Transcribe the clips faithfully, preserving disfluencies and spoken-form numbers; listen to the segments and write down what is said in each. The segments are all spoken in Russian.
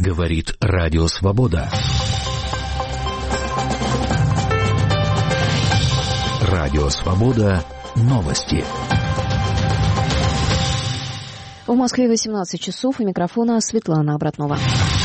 Говорит Радио Свобода. Радио Свобода. Новости. В Москве восемнадцать часов. У микрофона Светлана Обратнова.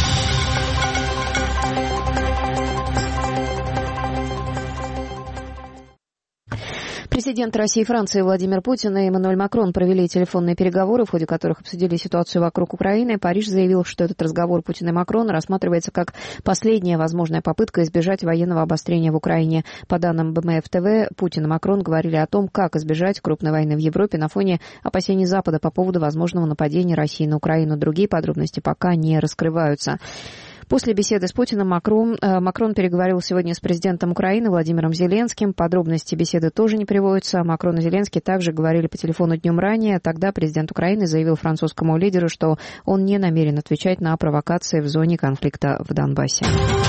Президент России и Франции Владимир Путин и Эммануэль Макрон провели телефонные переговоры, в ходе которых обсудили ситуацию вокруг Украины. Париж заявил, что этот разговор Путина и Макрона рассматривается как последняя возможная попытка избежать военного обострения в Украине. По данным БМФ-ТВ, Путин и Макрон говорили о том, как избежать крупной войны в Европе на фоне опасений Запада по поводу возможного нападения России на Украину. Другие подробности пока не раскрываются. После беседы с Путиным Макрон, э, Макрон переговорил сегодня с президентом Украины Владимиром Зеленским. Подробности беседы тоже не приводятся. Макрон и Зеленский также говорили по телефону днем ранее. Тогда президент Украины заявил французскому лидеру, что он не намерен отвечать на провокации в зоне конфликта в Донбассе.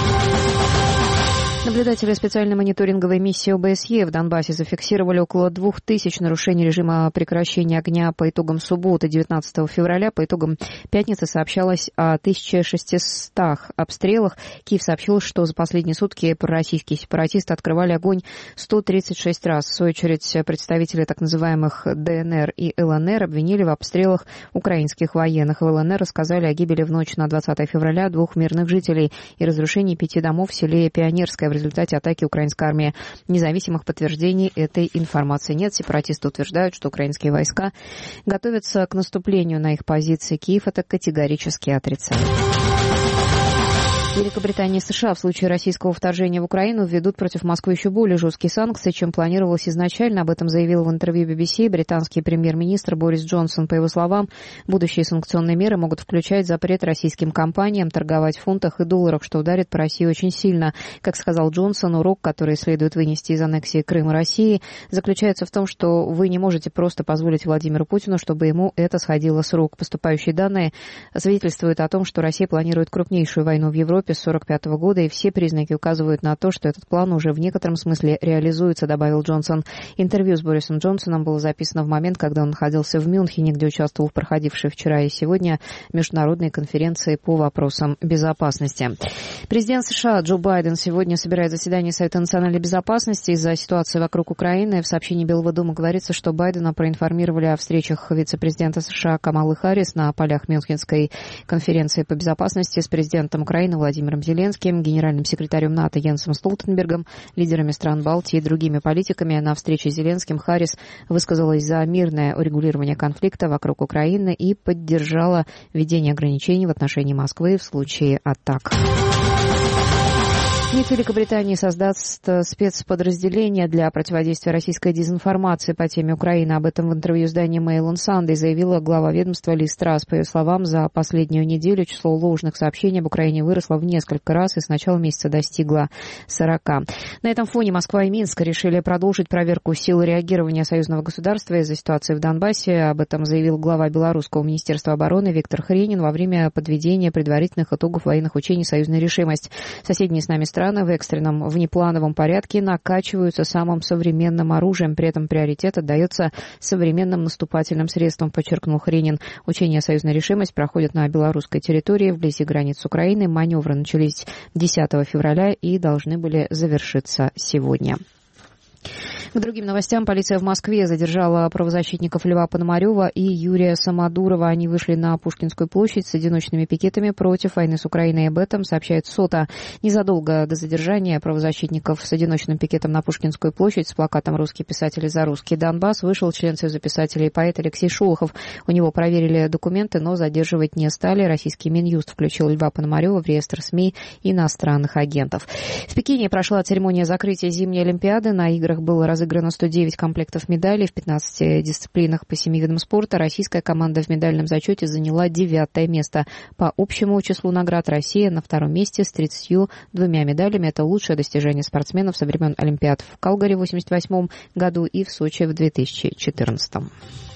Наблюдатели специальной мониторинговой миссии О Бэ Эс Е в Донбассе зафиксировали около двух тысяч нарушений режима прекращения огня по итогам субботы девятнадцатого февраля. По итогам пятницы сообщалось о тысяче шестистах обстрелах. Киев сообщил, что за последние сутки пророссийские сепаратисты открывали огонь сто тридцать шесть раз. В свою очередь, представители так называемых Дэ Эн Эр и Эл Эн Эр обвинили в обстрелах украинских военных. В Эл Эн Эр рассказали о гибели в ночь на двадцатое февраля двух мирных жителей и разрушении пяти домов в селе Пионерское в результате атаки украинской армии. Независимых подтверждений этой информации нет. Сепаратисты утверждают, что украинские войска готовятся к наступлению на их позиции. Киев это категорически отрицает. Великобритания и США в случае российского вторжения в Украину введут против Москвы еще более жесткие санкции, чем планировалось изначально. Об этом заявил в интервью Би Би Си британский премьер-министр Борис Джонсон. По его словам, будущие санкционные меры могут включать запрет российским компаниям торговать в фунтах и долларах, что ударит по России очень сильно. Как сказал Джонсон, урок, который следует вынести из аннексии Крыма России, заключается в том, что вы не можете просто позволить Владимиру Путину, чтобы ему это сходило с рук. Поступающие данные свидетельствуют о том, что Россия планирует крупнейшую войну в Европе с сорок пятого года, и все признаки указывают на то, что этот план уже в некотором смысле реализуется, добавил Джонсон. Интервью с Борисом Джонсоном было записано в момент, когда он находился в Мюнхене, где участвовал в проходившей вчера и сегодня международной конференции по вопросам безопасности. Президент США Джо Байден сегодня собирает заседание Совета национальной безопасности из-за ситуации вокруг Украины. В сообщении Белого дома говорится, что Байдена проинформировали о встречах вице-президента США Камалы Харрис на полях Мюнхенской конференции по безопасности с президентом Украины Владимиром Владимиром Зеленским, генеральным секретарем НАТО Йенсом Столтенбергом, лидерами стран Балтии и другими политиками. На встрече с Зеленским Харрис высказалась за мирное урегулирование конфликта вокруг Украины и поддержала введение ограничений в отношении Москвы в случае атак. МИД Великобритании создаст спецподразделение для противодействия российской дезинформации по теме Украины. Об этом в интервью изданию Mail on Sunday заявила глава ведомства Лиз Трасс. По ее словам, за последнюю неделю число ложных сообщений об Украине выросло в несколько раз и с начала месяца достигло сорока. На этом фоне Москва и Минск решили продолжить проверку сил реагирования союзного государства из-за ситуации в Донбассе. Об этом заявил глава Белорусского министерства обороны Виктор Хренин во время подведения предварительных итогов военных учений «Союзная решимость». Соседние с нами страны в экстренном внеплановом порядке накачиваются самым современным оружием. При этом приоритет отдается современным наступательным средствам, подчеркнул Хренин. Учения «Союзная решимость» проходят на белорусской территории вблизи границ с Украиной. Маневры начались десятого февраля и должны были завершиться сегодня. К другим новостям. Полиция в Москве задержала правозащитников Льва Пономарева и Юрия Самодурова. Они вышли на Пушкинскую площадь с одиночными пикетами против войны с Украиной. Об этом сообщает СОТА. Незадолго до задержания правозащитников с одиночным пикетом на Пушкинскую площадь с плакатом «Русские писатели за русский Донбасс» вышел член Союза писателей и поэт Алексей Шолохов. У него проверили документы, но задерживать не стали. Российский Минюст включил Льва Пономарева в реестр СМИ иностранных агентов. В Пекине прошла церемония закрытия зимней Олимпиады. На играх было разыграно сто девять комплектов медалей в пятнадцати дисциплинах по семи видам спорта. Российская команда в медальном зачете заняла девятое место. По общему числу наград Россия на втором месте с тридцатью двумя медалями. Это лучшее достижение спортсменов со времен Олимпиад в Калгари в восемьдесят восьмом году и в Сочи в две тысячи четырнадцатом.